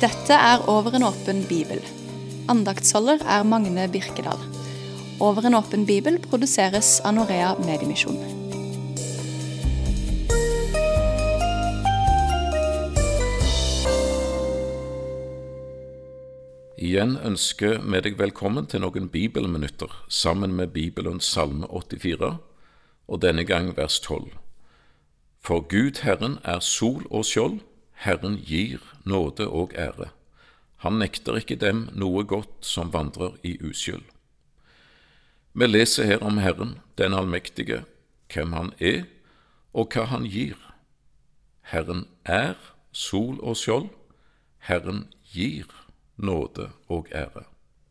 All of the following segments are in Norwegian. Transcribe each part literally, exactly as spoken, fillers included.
Dette er Over en åpen bibel. Andaktsholder er Magne Birkedal. Over en åpen bibel produseres av Norea Mediemisjon. Igjen ønsker vi deg velkommen til noen bibelminutter sammen med Bibelens salme åttifire, og denne gang vers tolv. For Gud Herren er sol og skjold, Herren gir nåde og ære. Han nekter ikke dem noe godt som vandrer i uskyld. Vi leser her om Herren, den allmektige, hvem han er og hva han gir. Herren er sol og skjold, Herren gir nåde og ære.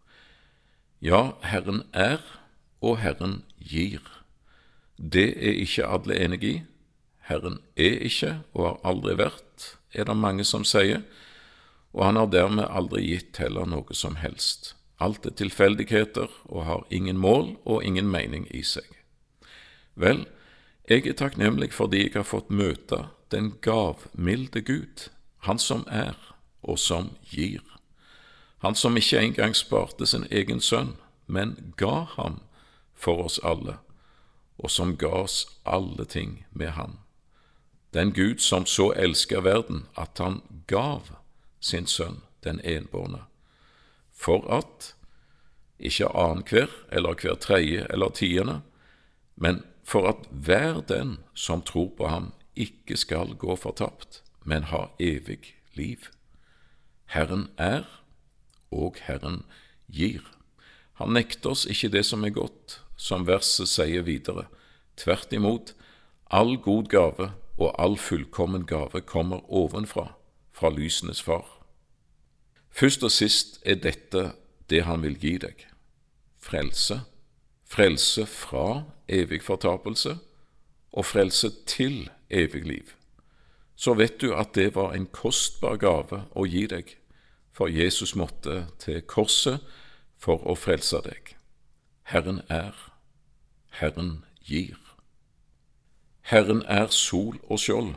Ja, Herren er og Herren gir. Det er ikke alle enige i. Herren er ikke og har aldri vært, er det mange som sier, og han har dermed aldri gitt heller noe som helst. Alt er tilfeldigheter og har ingen mål og ingen mening i seg. Vel, jeg er takknemlig fordi jeg har fått møte den gavmilde Gud, han som er og som gir. Han som ikke engang sparte sin egen sønn, men ga ham for oss alle, og som ga oss alle ting med ham. Den Gud som så elsker verden at han gav sin sønn, den enbårne, for at, ikke annen hver, eller hver tredje eller tiende, men for at hver den som tror på ham ikke skal gå fortapt, men ha evig liv. Herren er, og Herren gir. Han nekter oss ikke det som er godt, som verset sier videre. Tvert imot, all god gave og all fullkommen gave kommer ovenfra, fra lysenes far. Først og sist er dette det han vil gi deg. Frelse, frelse fra evig fortapelse, og frelse til evig liv. Så vet du at det var en kostbar gave å gi deg, for Jesus måtte til korset for å frelse deg. Herren er, Herren gir. Herren er sol og skjold.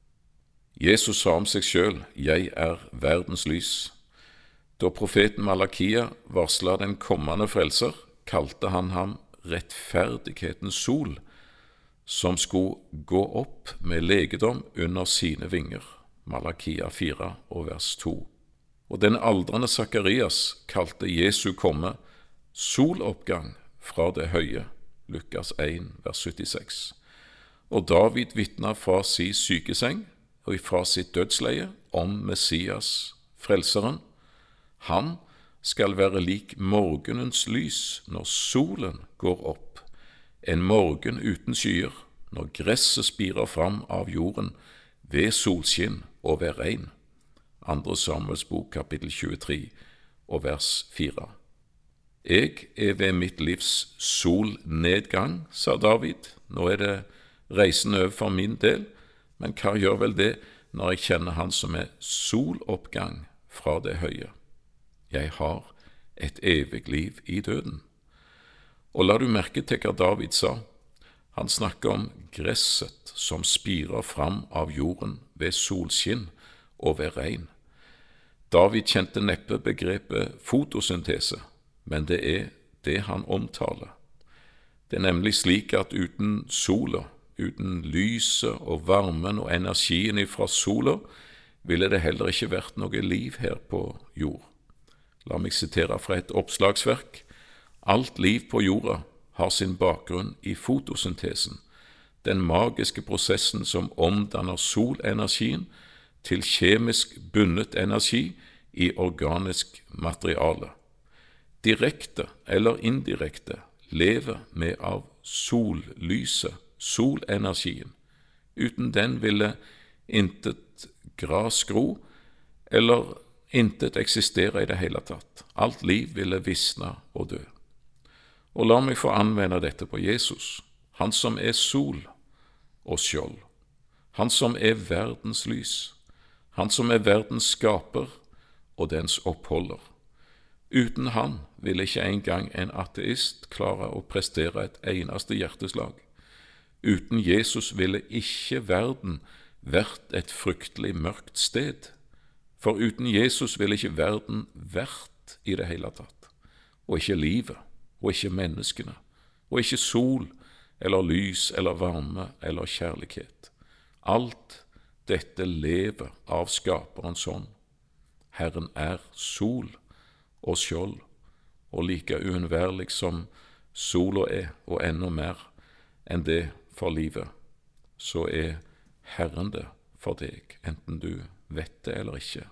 Jesus sa om seg selv, jeg er verdens lys. Da profeten Malakia varsla den kommende frelser, kalte han ham rettferdighetens sol, som skulle gå opp med legedom under sine vinger. Malakia fire og vers to. Og den aldrende Sakarias kalte Jesu komme soloppgang fra det høye. Lukas én vers syttiseks. Og David vitna fra sin sykeseng og fra sitt dødsleie om Messias, frelseren. Han skal være lik morgenens lys når solen går opp, en morgen uten skyer, når gresset spirer fram av jorden, ved solskinn og ved regn. Andre Samuels bok, kapittel tjuetre og vers fire. Jeg er ved mitt livs solnedgang, sa David. Nå er det reisen over for min del, men hva gjør vel det når jeg kjenner han som er soloppgang fra det høye? Jeg har et evig liv i døden. Og la du merke til hva David sa. Han snakker om gresset som spirer fram av jorden ved solskinn og ved regn. David kjente neppe begrepet fotosyntese, men det er det han omtaler. Det er nemlig slik at uten sola, uten lyset og varmen og energien fra sola, ville det heller ikke vært noe liv her på jord. La meg sitere fra et oppslagsverk. Alt liv på jorda har sin bakgrunn i fotosyntesen, den magiske prosessen som omdanner solenergien til kjemisk bundet energi i organisk materiale. Direkte eller indirekte lever vi av sollyset, solenergien. Uten den ville intet gras gro, eller intet eksistere i det hele tatt. Alt liv ville visne og dø. Og la meg få anvende dette på Jesus, han som er sol og skjold, han som er verdens lys, han som er verdens skaper og dens oppholder. Uten han ville ikke engang en ateist klare å prestere et eneste hjerteslag. Uten Jesus ville ikke verden vært et fryktelig mørkt sted, For uten Jesus ville ikke verden vært i det hele tatt, og ikke livet, og ikke menneskene, og ikke sol, eller lys, eller varme, eller kjærlighet. Alt dette lever av Skaperens ånd. Herren er sol og skjold, og like uunnværlig som sola er, og enda mer enn det for livet, så er Herren det for deg, enten du vet det eller ikke.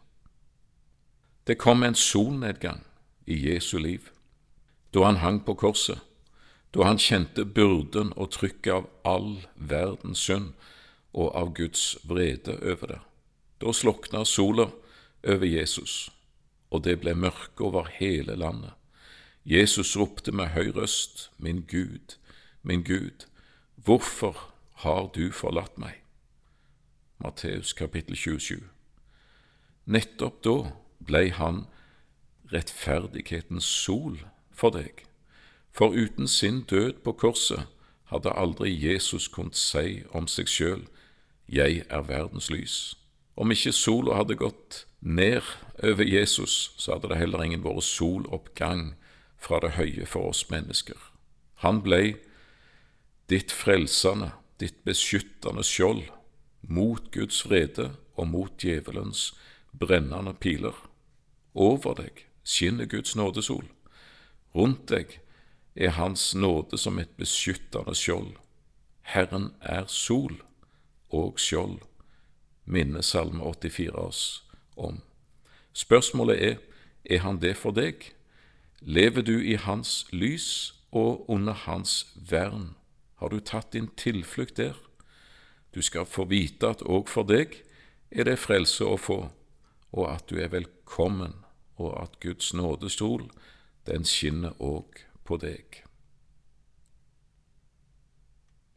Det kom en solnedgang i Jesu liv, da han hang på korset, da han kjente byrden og trykket av all verdens synd og av Guds vrede over det. Da slukna sola over Jesus, og det ble mørke over hele landet. Jesus ropte med høy røst, «Min Gud, min Gud, hvorfor har du forlatt meg?» Matteus kapittel tjuesju. Nettopp da ble han rettferdighetens sol for deg, for uten sin død på korset hadde aldri Jesus kunnet si om seg selv, «Jeg er verdens lys». Om ikke sola hadde gått ned over Jesus, så hadde det heller ingen vært soloppgang fra det høye for oss mennesker. Han ble ditt frelsende, ditt beskyttende skjold, mot Guds vrede og mot djevelens brennende piler. Over deg skinner Guds nådesol. Rundt deg er hans nåde som et beskyttende skjold. Herren er sol og skjold, minner Salme åttifire oss om. Spørsmålet er, er han det for deg? Lever du i hans lys og under hans vern? Har du tatt din tilflukt der? Du skal få vite at også for deg er det frelse å få, og at du er velkommen, og at Guds nådestol, den skinner også på deg.